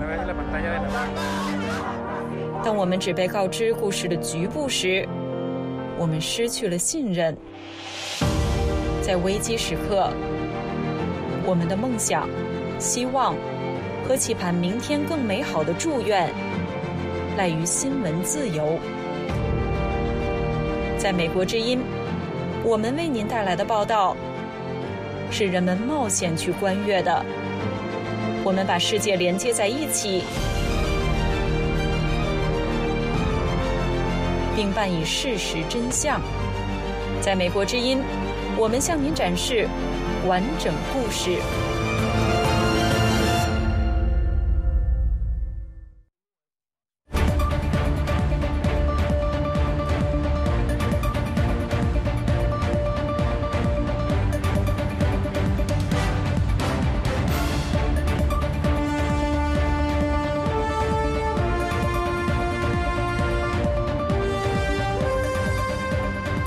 当我们只被告知故事的局部时，我们失去了信任。在危机时刻，我们的梦想、希望和期盼明天更美好的祝愿，赖于新闻自由。在美国之音，我们为您带来的报道是人们冒险去观阅的。我们把世界连接在一起，并伴以事实真相。在美国之音，我们向您展示完整故事。 欢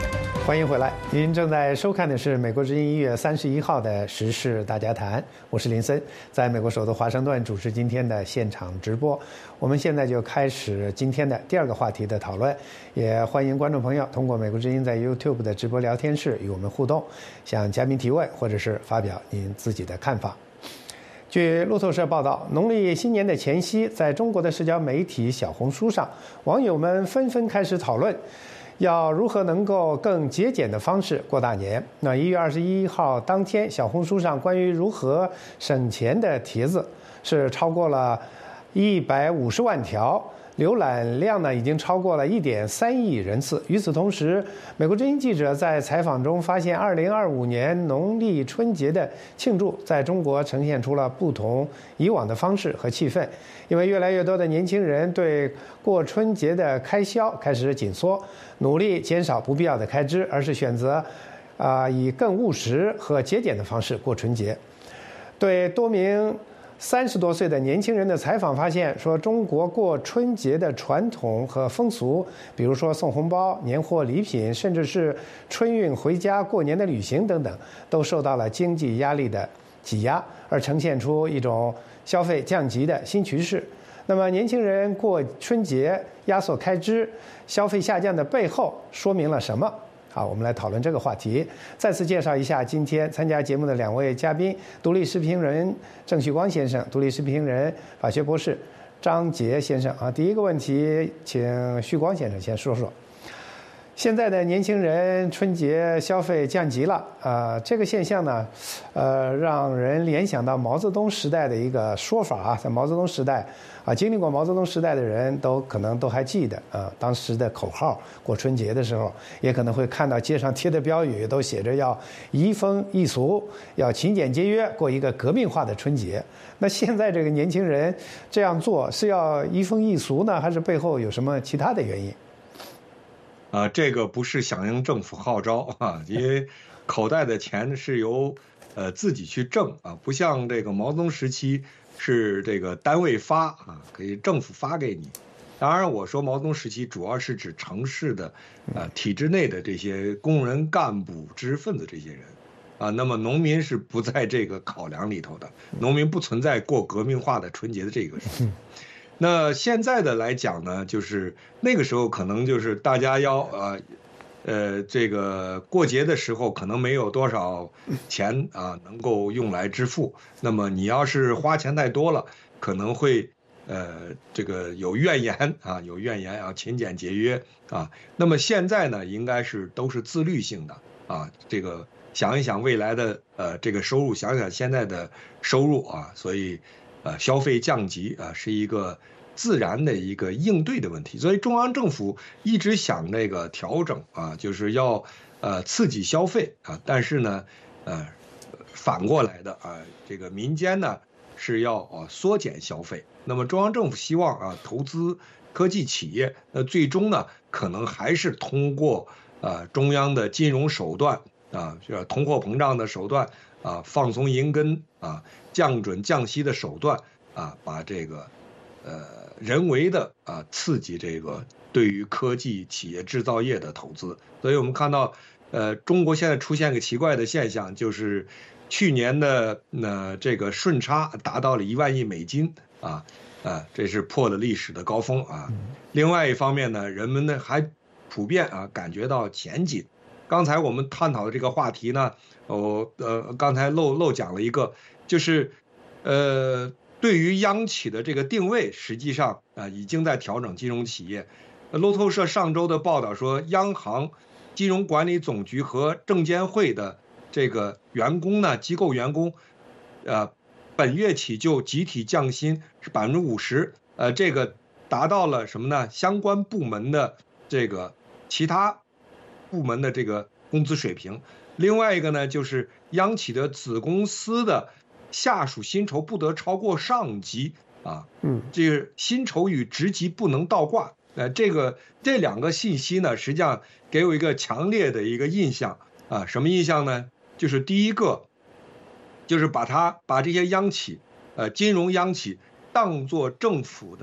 欢迎回来，您正在收看的是美国之音一月三十一号的时事大家谈，我是林森，在美国首都华盛顿主持今天的现场直播。我们现在就开始今天的第二个话题的讨论，也欢迎观众朋友通过美国之音在 YouTube 的直播聊天室与我们互动，向嘉宾提问或者是发表您自己的看法。据路透社报道，农历新年的前夕，在中国的社交媒体小红书上，网友们纷纷开始讨论要如何能够更节俭的方式过大年。那一月二十一号当天，小红书上关于如何省钱的帖子是超过了一百五十万条，浏览量呢已经超过了一点三亿人次。与此同时，美国之音记者在采访中发现，二零二五年农历春节的庆祝在中国呈现出了不同以往的方式和气氛，因为越来越多的年轻人对过春节的开销开始紧缩，努力减少不必要的开支，而是选择啊、呃、以更务实和节俭的方式过春节。对多名三十多岁的年轻人的采访发现，说中国过春节的传统和风俗，比如说送红包、年货礼品，甚至是春运回家过年的旅行等等，都受到了经济压力的挤压，而呈现出一种消费降级的新趋势。那么年轻人过春节压缩开支、消费下降的背后说明了什么？好，我们来讨论这个话题。再次介绍一下今天参加节目的两位嘉宾：独立时评人郑旭光先生，独立时评人、法学博士张杰先生。啊，第一个问题，请旭光先生先说说。现在的年轻人春节消费降级了，呃，这个现象呢，呃，让人联想到毛泽东时代的一个说法啊，在毛泽东时代啊，经历过毛泽东时代的人都可能都还记得啊，当时的口号，过春节的时候，也可能会看到街上贴的标语都写着要移风易俗，要勤俭节约，过一个革命化的春节。那现在这个年轻人这样做是要移风易俗呢，还是背后有什么其他的原因？ 啊，这个不是响应政府号召啊，因为口袋的钱是由呃自己去挣啊，不像这个毛泽东时期是这个单位发啊，给政府发给你。当然，我说毛泽东时期主要是指城市的呃体制内的这些工人、干部、知识分子这些人啊，那么农民是不在这个考量里头的，农民不存在过革命化的春节的这个事。那现在的来讲呢，就是那个时候可能就是大家要呃，呃，这个过节的时候可能没有多少钱啊能够用来支付。那么你要是花钱太多了，可能会呃这个有怨言啊，有怨言啊，勤俭节约啊。那么现在呢，应该是都是自律性的啊，这个想一想未来的呃这个收入，想想现在的收入啊，所以。呃，消费降级啊，是一个自然的一个应对的问题，所以中央政府一直想这个调整啊，就是要呃刺激消费啊，但是呢，呃，反过来的啊，这个民间呢是要啊缩减消费，那么中央政府希望啊投资科技企业，那最终呢可能还是通过呃中央的金融手段啊，就是通货膨胀的手段。啊，放松银根啊，降准降息的手段啊，把这个呃人为的啊刺激这个对于科技企业制造业的投资。所以我们看到，呃，中国现在出现个奇怪的现象，就是去年的呃这个顺差达到了一万亿美金啊啊，这是破了历史的高峰啊。另外一方面呢，人们呢还普遍啊感觉到钱紧。刚才我们探讨的这个话题呢，我呃刚才漏漏讲了一个，就是呃对于央企的这个定位，实际上啊、呃、已经在调整金融企业。路透社上周的报道说，央行、金融管理总局和证监会的这个员工呢，机构员工，呃本月起就集体降薪是百分之五十，呃这个达到了什么呢？相关部门的这个其他。部门的这个工资水平，另外一个呢，就是央企的子公司的下属薪酬不得超过上级啊，嗯，这个薪酬与职级不能倒挂，呃，这个这两个信息呢，实际上给我一个强烈的一个印象啊，什么印象呢？就是第一个，就是把它把这些央企，呃，金融央企当作政府的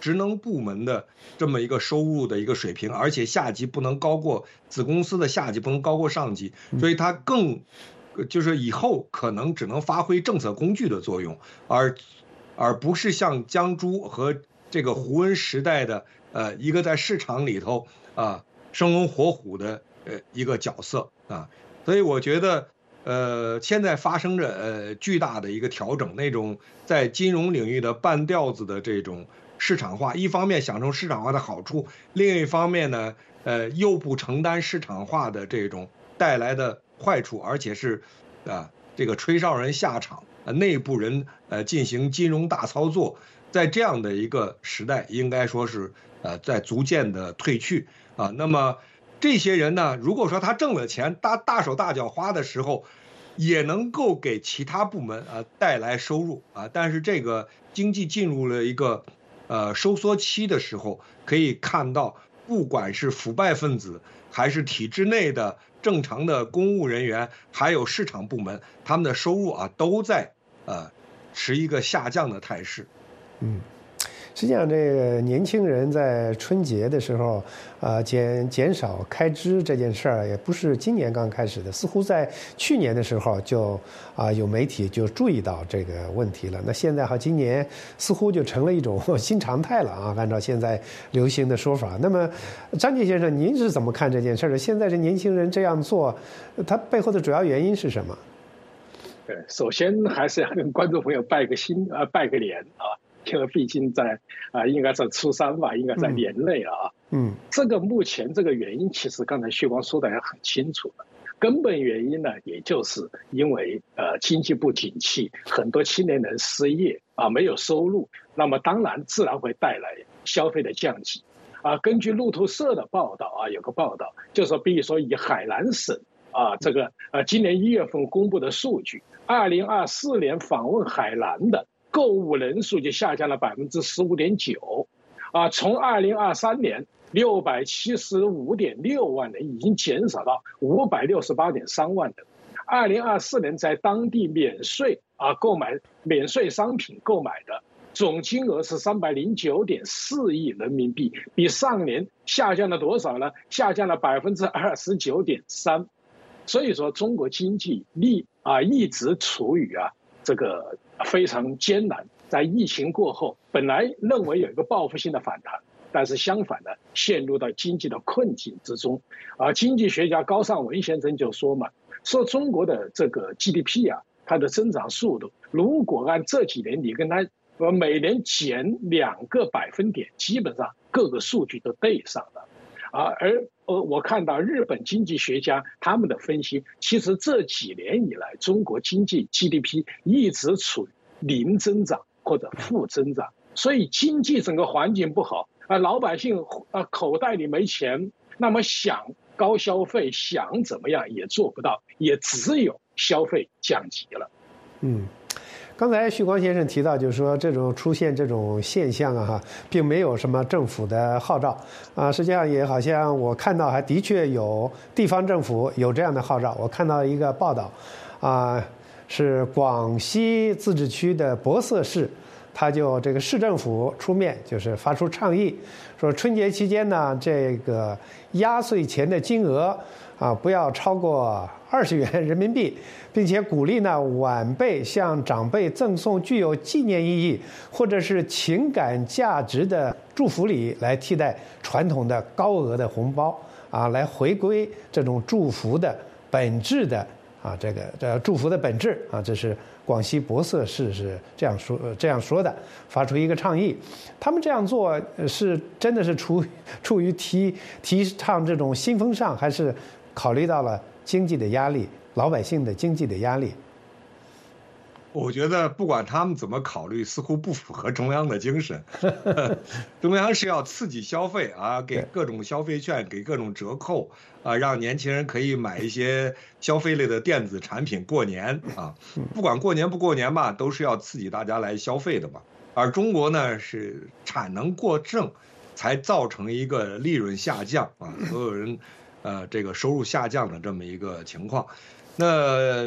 职能部门的这么一个收入的一个水平，而且下级不能高过子公司的下级不能高过上级，所以它更就是以后可能只能发挥政策工具的作用，而而不是像江珠和这个胡温时代的呃一个在市场里头啊生龙活虎的呃一个角色啊，所以我觉得。呃，现在发生着呃巨大的一个调整，那种在金融领域的半吊子的这种市场化，一方面享受市场化的好处，另一方面呢，呃，又不承担市场化的这种带来的坏处，而且是，啊，这个吹哨人下场，呃，内部人呃进行金融大操作，在这样的一个时代，应该说是呃在逐渐的退去啊。那么。这些人呢，如果说他挣了钱，大大手大脚花的时候，也能够给其他部门啊带来收入啊。但是这个经济进入了一个呃收缩期的时候，可以看到，不管是腐败分子，还是体制内的正常的公务人员，还有市场部门，他们的收入啊都在呃持一个下降的态势。 嗯。实际上，这个年轻人在春节的时候，呃，减减少开支这件事儿，也不是今年刚开始的，似乎在去年的时候就啊、呃、有媒体就注意到这个问题了。那现在哈，今年似乎就成了一种新常态了啊，按照现在流行的说法。那么，张杰先生，您是怎么看这件事的？现在这年轻人这样做，他背后的主要原因是什么？ 对，首先还是要跟观众朋友拜个新啊，拜个年啊。因为毕竟在啊、呃，应该在初三吧，应该在年内了啊。嗯，这个目前这个原因，其实刚才旭光说的也很清楚了。根本原因呢，也就是因为呃经济不景气，很多青年人失业啊，没有收入，那么当然自然会带来消费的降级啊。根据路透社的报道啊，有个报道就说，比如说以海南省啊这个呃今年一月份公布的数据，二零二四年访问海南的。购物人数就下降了百分之十五点九，啊，从二零二三年六百七十五点六万人已经减少到五百六十八点三万人。二零二四年在当地免税啊购买免税商品购买的总金额是三百零九点四亿人民币，比上年下降了多少呢？下降了百分之二十九点三。所以说，中国经济力啊一直处于啊这个。非常艰难，在疫情过后，本来认为有一个报复性的反弹，但是相反的陷入到经济的困境之中。而经济学家高尚文先生就说嘛，说中国的这个 G D P 啊，它的增长速度，如果按这几年你跟它呃每年减两个百分点，基本上各个数据都对上了。啊，而呃，我看到日本经济学家他们的分析，其实这几年以来，中国经济 G D P 一直处于零增长或者负增长，所以经济整个环境不好啊，老百姓啊口袋里没钱，那么想高消费，想怎么样也做不到，也只有消费降级了。 嗯。刚才旭光先生提到，就是说这种出现这种现象啊，哈，并没有什么政府的号召啊，实际上也好像我看到还的确有地方政府有这样的号召。我看到一个报道，啊，是广西自治区的博色市，他就这个市政府出面，就是发出倡议，说春节期间呢，这个压岁钱的金额啊不要超过二十元人民币。并且鼓励呢晚辈向长辈赠送具有纪念意义或者是情感价值的祝福礼，来替代传统的高额的红包啊，来回归这种祝福的本质的啊，这个这祝福的本质啊，这是广西博色市是这样说这样说的，发出一个倡议。他们这样做是真的是出出于提提倡这种新风尚，还是考虑到了经济的压力？老百姓的经济的压力， 我觉得不管他们怎么考虑，似乎不符合中央的精神。中央是要刺激消费啊，给各种消费券，给各种折扣啊，让年轻人可以买一些消费类的电子产品过年啊。不管过年不过年吧，都是要刺激大家来消费的嘛。而中国呢，是产能过剩，才造成一个利润下降啊，所有人呃这个收入下降的这么一个情况。那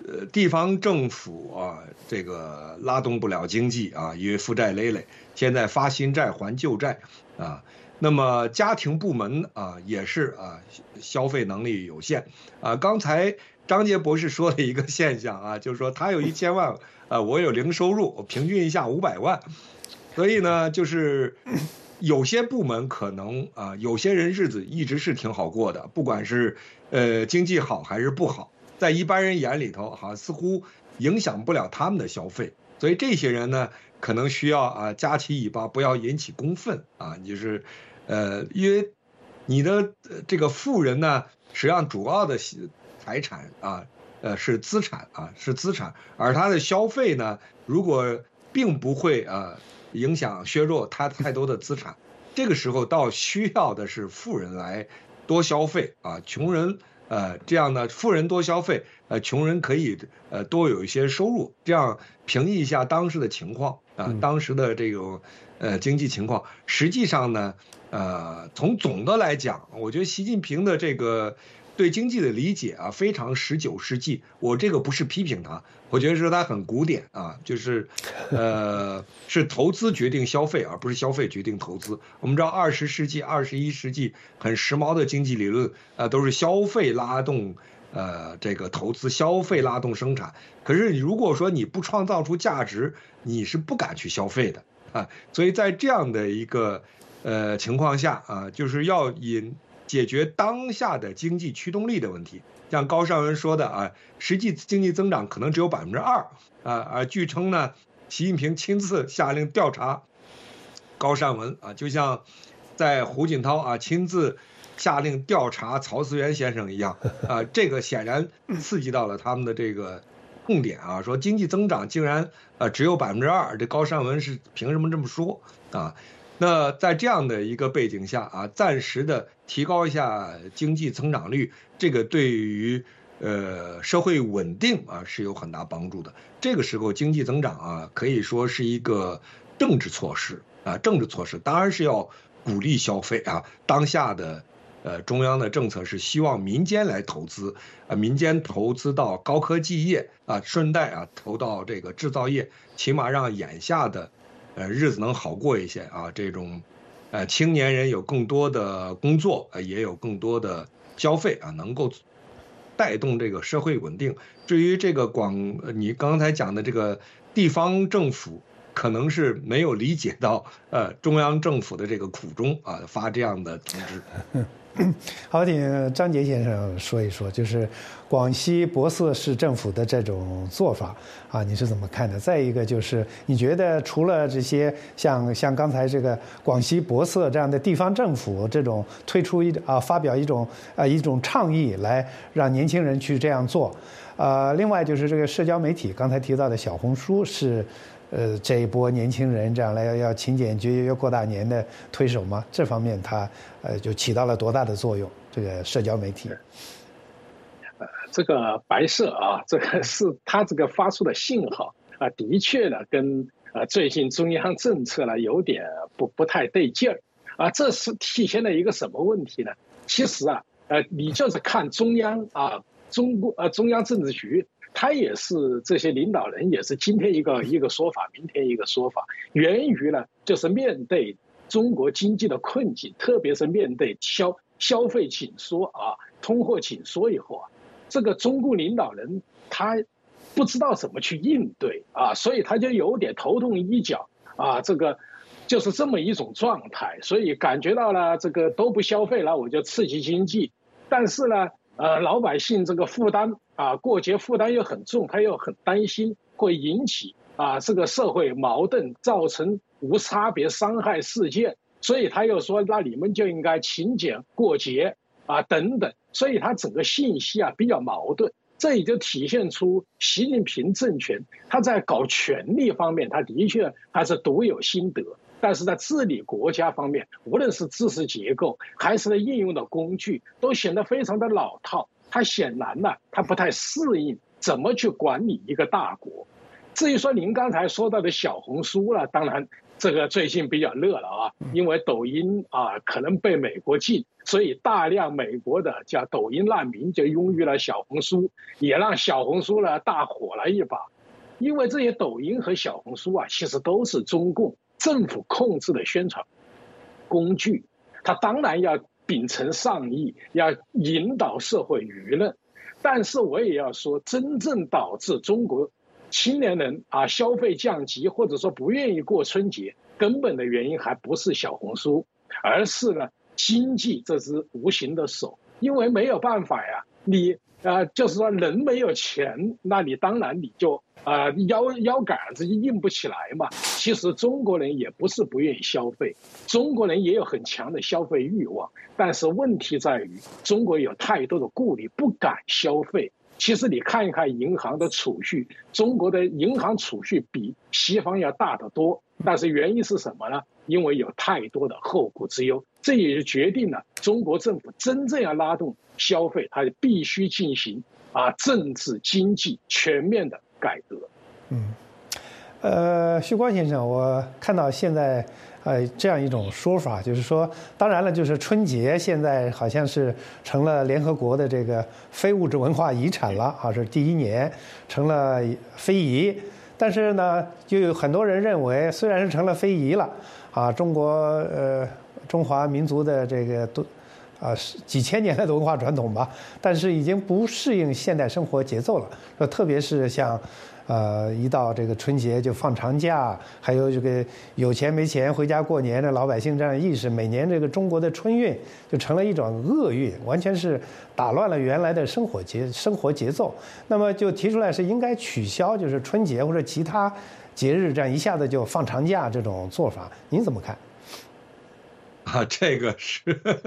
呃地方政府啊，这个拉动不了经济啊，因为负债累累，现在发新债还旧债啊。那么家庭部门啊也是啊消费能力有限啊。刚才张杰博士说的一个现象啊，就是说他有一千万啊，我有零收入，我平均一下五百万，所以呢就是有些部门可能啊，有些人日子一直是挺好过的，不管是呃经济好还是不好，在一般人眼里头哈，似乎影响不了他们的消费，所以这些人呢可能需要啊夹起尾巴，不要引起公愤啊，就是呃因为你的这个富人呢，实际上主要的财产啊呃是资产啊是资产，而他的消费呢，如果并不会啊影响削弱他太多的资产，这个时候倒需要的是富人来多消费啊，穷人呃这样呢，富人多消费，呃穷人可以呃多有一些收入，这样平抑一下当时的情况啊，当时的这种呃经济情况。实际上呢，呃从总的来讲，我觉得习近平的这个对经济的理解啊，非常十九世纪。我这个不是批评他，我觉得是他很古典啊，就是，呃，是投资决定消费，而不是消费决定投资。我们知道二十世纪、二十一世纪很时髦的经济理论啊，都是消费拉动呃这个投资，消费拉动生产。可是如果说你不创造出价值，你是不敢去消费的啊。所以在这样的一个呃情况下啊，就是要引。解决当下的经济驱动力的问题，像高尚文说的啊，实际经济增长可能只有百分之二啊，而据称呢，习近平亲自下令调查高尚文啊，就像在胡锦涛啊亲自下令调查曹思源先生一样啊，这个显然刺激到了他们的这个痛点啊，说经济增长竟然呃只有百分之二，这高尚文是凭什么这么说啊？那在这样的一个背景下啊，暂时的提高一下经济增长率，这个对于呃社会稳定啊是有很大帮助的。这个时候经济增长啊可以说是一个政治措施啊，政治措施当然是要鼓励消费啊。当下的呃中央的政策是希望民间来投资啊，民间投资到高科技业啊，顺带啊投到这个制造业，起码让眼下的。呃，日子能好过一些啊！这种，呃，青年人有更多的工作，呃，也有更多的消费啊，能够带动这个社会稳定。至于这个广，你刚才讲的这个地方政府，可能是没有理解到呃中央政府的这个苦衷啊，发这样的通知。 好，请张杰先生说一说，就是广西博色市政府的这种做法啊，你是怎么看的？再一个就是，你觉得除了这些像像刚才这个广西博色这样的地方政府这种推出一啊发表一种啊一种倡议来让年轻人去这样做，呃，另外就是这个社交媒体，刚才提到的小红书是。呃，这一波年轻人这样来要要勤俭节约、要过大年的推手吗？这方面它呃就起到了多大的作用？这个社交媒体， 呃，这个白色啊，这个是它这个发出的信号啊，的确呢跟呃最近中央政策呢有点不不太对劲儿啊。这是体现了一个什么问题呢？其实啊，呃，你就是看中央啊，中国呃中央政治局。他也是这些领导人，也是今天一个一个说法，明天一个说法，源于呢，就是面对中国经济的困境，特别是面对消消费紧缩啊、通货紧缩以后啊，这个中共领导人他不知道怎么去应对啊，所以他就有点头痛医脚啊，这个就是这么一种状态，所以感觉到了这个都不消费了，我就刺激经济，但是呢。呃，老百姓这个负担啊，过节负担又很重，他又很担心会引起啊这个社会矛盾，造成无差别伤害事件，所以他又说，那你们就应该勤俭过节啊等等，所以他整个信息啊比较矛盾，这也就体现出习近平政权他在搞权力方面，他的确还是独有心得。但是在治理国家方面，无论是知识结构还是应用的工具，都显得非常的老套。他显然呢，他不太适应怎么去管理一个大国。 至于说您刚才说到的小红书了，当然这个最近比较热了啊，因为抖音啊可能被美国禁，所以大量美国的叫抖音难民就拥于了小红书，也让小红书呢大火了一把。因为这些抖音和小红书啊，其实都是中共政府控制的宣传工具，它当然要秉承上意，要引导社会舆论。但是我也要说，真正导致中国青年人啊消费降级，或者说不愿意过春节，根本的原因还不是小红书，而是呢经济这只无形的手。因为没有办法呀，你呃就是说人没有钱，那你当然你就呃腰腰杆子硬不起来嘛。其实中国人也不是不愿意消费，中国人也有很强的消费欲望，但是问题在于中国有太多的顾虑，不敢消费。其实你看一看银行的储蓄，中国的银行储蓄比西方要大得多，但是原因是什么呢？因为有太多的后顾之忧，这也就决定了中国政府真正要拉动消费，它必须进行啊政治经济全面的改革。 嗯，呃，徐光先生，我看到现在呃这样一种说法，就是说，当然了，就是春节现在好像是成了联合国的这个非物质文化遗产了啊，是第一年成了非遗。但是呢，就有很多人认为，虽然是成了非遗了，啊，中国呃中华民族的这个都啊几千年来的文化传统吧，但是已经不适应现代生活节奏了。说特别是像，呃，一到这个春节就放长假，还有这个有钱没钱回家过年的老百姓这样意识，每年这个中国的春运就成了一种厄运，完全是打乱了原来的生活节生活节奏。那么就提出来是应该取消，就是春节或者其他节日这样一下子就放长假这种做法，您怎么看？ 啊，这个是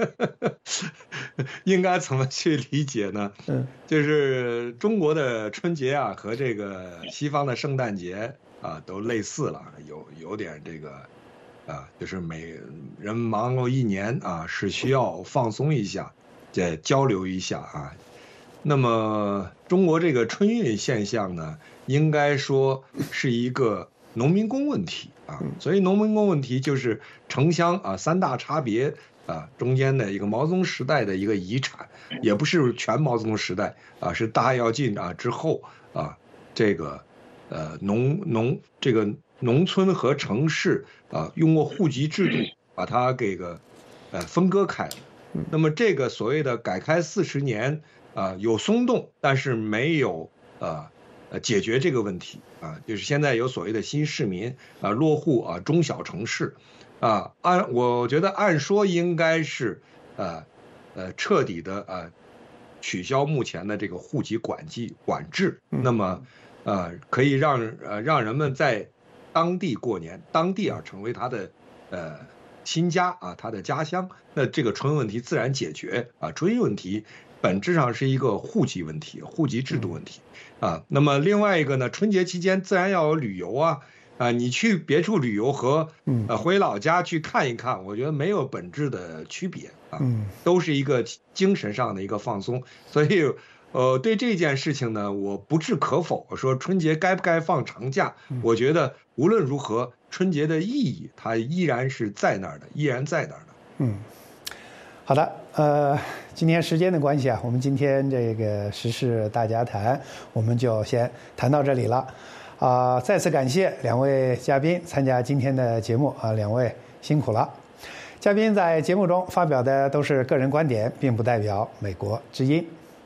应该怎么去理解呢？嗯，就是中国的春节啊和这个西方的圣诞节啊都类似了，有有点这个啊，就是每人忙碌一年啊，是需要放松一下，再交流一下啊。那么中国这个春运现象呢，应该说是一个农民工问题啊，所以农民工问题就是城乡啊三大差别啊中间的一个毛泽东时代的一个遗产，也不是全毛泽东时代啊，是大跃进啊之后啊这个呃农农这个农村和城市啊用过户籍制度把它给个呃分割开了。那么这个所谓的改开四十年啊有松动，但是没有啊。呃，解决这个问题啊，就是现在有所谓的新市民啊，落户啊中小城市，啊，按我觉得按说应该是呃呃彻底的呃取消目前的这个户籍管制管制，那么呃可以让呃让人们在当地过年，当地啊成为他的呃新家啊，他的家乡，那这个春运问题自然解决啊，春运问题本质上是一个户籍问题，户籍制度问题。啊，那么另外一个呢，春节期间自然要有旅游啊，啊，你去别处旅游和呃回老家去看一看，我觉得没有本质的区别啊，都是一个精神上的一个放松。所以，呃，对这件事情呢，我不置可否。我说春节该不该放长假？我觉得无论如何，春节的意义它依然是在那儿的，依然在那儿的。 嗯。好的，呃，今天时间的关系啊，我们今天这个时事大家谈，我们就先谈到这里了，啊、呃，再次感谢两位嘉宾参加今天的节目啊，两位辛苦了。嘉宾在节目中发表的都是个人观点，并不代表美国之音。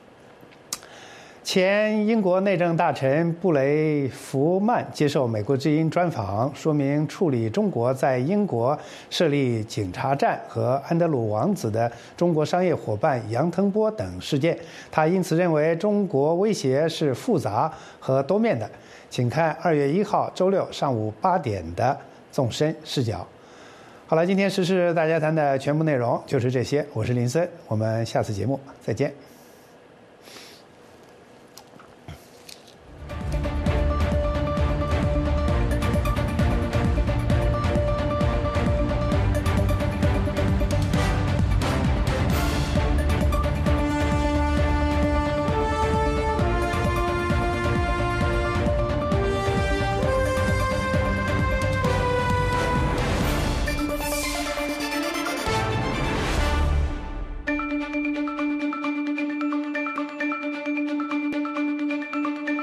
前英国内政大臣布雷弗曼接受美国之音专访，说明处理中国在英国设立警察站和安德鲁王子的中国商业伙伴杨腾波等事件。他因此认为中国威胁是复杂和多面的。请看二月一号周六上午八点的纵深视角。好了，今天时事大家谈的全部内容就是这些，我是林森，我们下次节目再见。